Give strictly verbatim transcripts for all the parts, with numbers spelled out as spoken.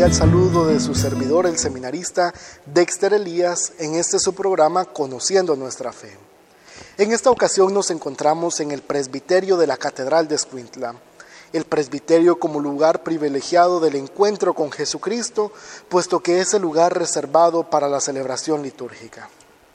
cordial saludo de su servidor, el seminarista Dexter Elías, en este su programa Conociendo Nuestra Fe. En esta ocasión nos encontramos en el presbiterio de la Catedral de Escuintla, el presbiterio como lugar privilegiado del encuentro con Jesucristo, puesto que es el lugar reservado para la celebración litúrgica.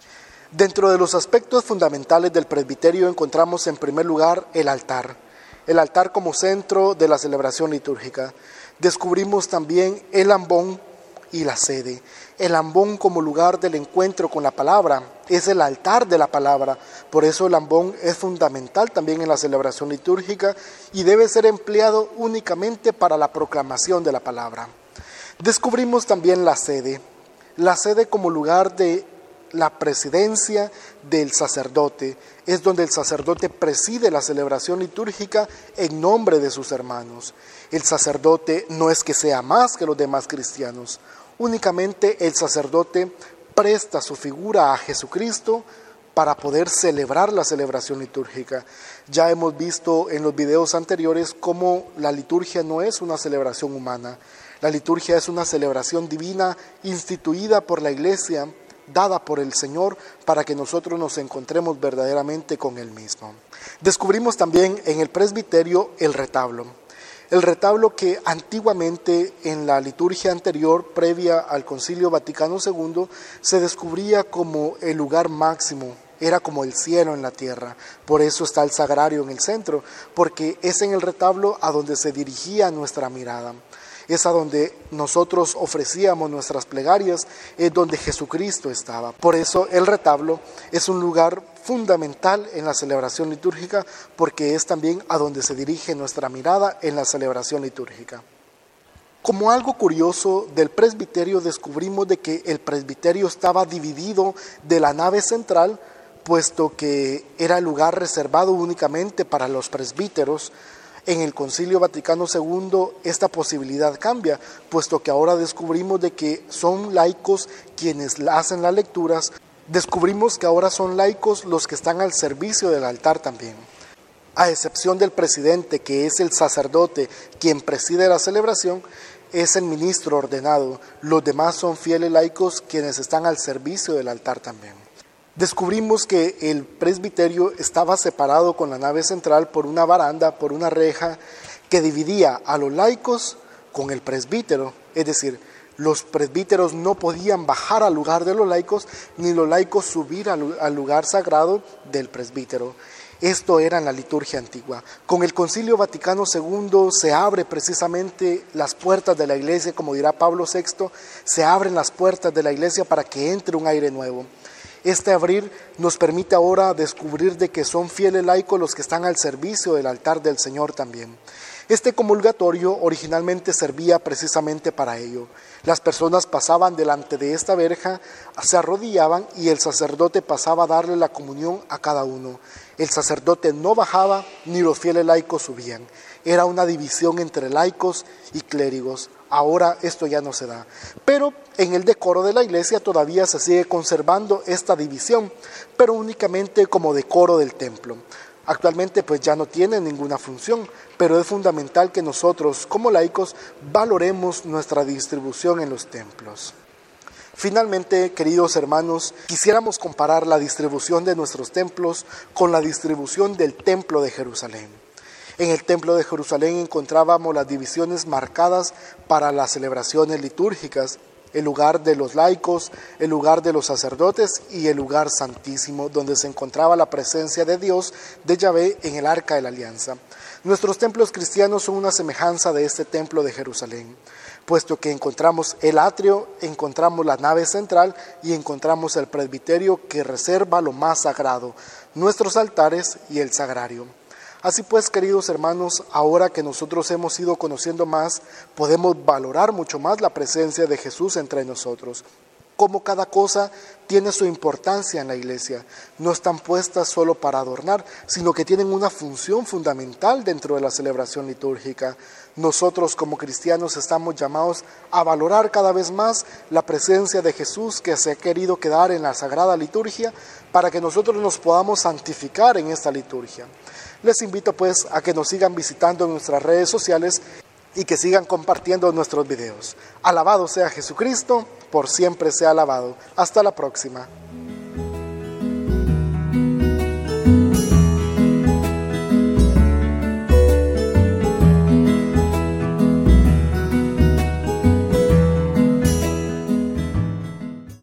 Dentro de los aspectos fundamentales del presbiterio encontramos en primer lugar el altar, el altar como centro de la celebración litúrgica. Descubrimos también el ambón y la sede. El ambón como lugar del encuentro con la palabra, es el altar de la palabra. Por eso el ambón es fundamental también en la celebración litúrgica y debe ser empleado únicamente para la proclamación de la palabra. Descubrimos también la sede. La sede como lugar de la presidencia del sacerdote, es donde el sacerdote preside la celebración litúrgica en nombre de sus hermanos. El sacerdote no es que sea más que los demás cristianos, únicamente el sacerdote presta su figura a Jesucristo para poder celebrar la celebración litúrgica. Ya hemos visto en los videos anteriores cómo la liturgia no es una celebración humana, la liturgia es una celebración divina instituida por la Iglesia, dada por el Señor para que nosotros nos encontremos verdaderamente con Él mismo. Descubrimos también en el presbiterio el retablo. El retablo que antiguamente en la liturgia anterior, previa al Concilio Vaticano segundo, se descubría como el lugar máximo, era como el cielo en la tierra. Por eso está el sagrario en el centro, porque es en el retablo a donde se dirigía nuestra mirada. Es a donde nosotros ofrecíamos nuestras plegarias, es donde Jesucristo estaba. Por eso el retablo es un lugar fundamental en la celebración litúrgica, porque es también a donde se dirige nuestra mirada en la celebración litúrgica. Como algo curioso del presbiterio, descubrimos de que el presbiterio estaba dividido de la nave central, puesto que era el lugar reservado únicamente para los presbíteros. En el Concilio Vaticano segundo esta posibilidad cambia, puesto que ahora descubrimos de que son laicos quienes hacen las lecturas, descubrimos que ahora son laicos los que están al servicio del altar también. A excepción del presidente, que es el sacerdote quien preside la celebración, es el ministro ordenado. Los demás son fieles laicos quienes están al servicio del altar también. Descubrimos que el presbiterio estaba separado con la nave central por una baranda, por una reja que dividía a los laicos con el presbítero. Es decir, los presbíteros no podían bajar al lugar de los laicos, ni los laicos subir al lugar sagrado del presbítero. Esto era en la liturgia antigua. Con el Concilio Vaticano segundo se abre precisamente las puertas de la iglesia, como dirá Pablo sexto, se abren las puertas de la iglesia para que entre un aire nuevo. Este abrir nos permite ahora descubrir de que son fieles laicos los que están al servicio del altar del Señor también. Este comulgatorio originalmente servía precisamente para ello. Las personas pasaban delante de esta verja, se arrodillaban y el sacerdote pasaba a darle la comunión a cada uno. El sacerdote no bajaba ni los fieles laicos subían. Era una división entre laicos y clérigos. Ahora esto ya no se da. Pero en el decoro de la iglesia todavía se sigue conservando esta división, pero únicamente como decoro del templo. Actualmente pues ya no tiene ninguna función, pero es fundamental que nosotros como laicos valoremos nuestra distribución en los templos. Finalmente, queridos hermanos, quisiéramos comparar la distribución de nuestros templos con la distribución del templo de Jerusalén. En el templo de Jerusalén encontrábamos las divisiones marcadas para las celebraciones litúrgicas, el lugar de los laicos, el lugar de los sacerdotes y el lugar santísimo, donde se encontraba la presencia de Dios, de Yahvé, en el arca de la alianza. Nuestros templos cristianos son una semejanza de este templo de Jerusalén, puesto que encontramos el atrio, encontramos la nave central y encontramos el presbiterio que reserva lo más sagrado, nuestros altares y el sagrario. Así pues, queridos hermanos, ahora que nosotros hemos ido conociendo más, podemos valorar mucho más la presencia de Jesús entre nosotros. Como cada cosa tiene su importancia en la iglesia, no están puestas solo para adornar, sino que tienen una función fundamental dentro de la celebración litúrgica. Nosotros como cristianos estamos llamados a valorar cada vez más la presencia de Jesús que se ha querido quedar en la Sagrada Liturgia para que nosotros nos podamos santificar en esta liturgia. Les invito pues a que nos sigan visitando en nuestras redes sociales y que sigan compartiendo nuestros videos. Alabado sea Jesucristo, por siempre sea alabado. Hasta la próxima.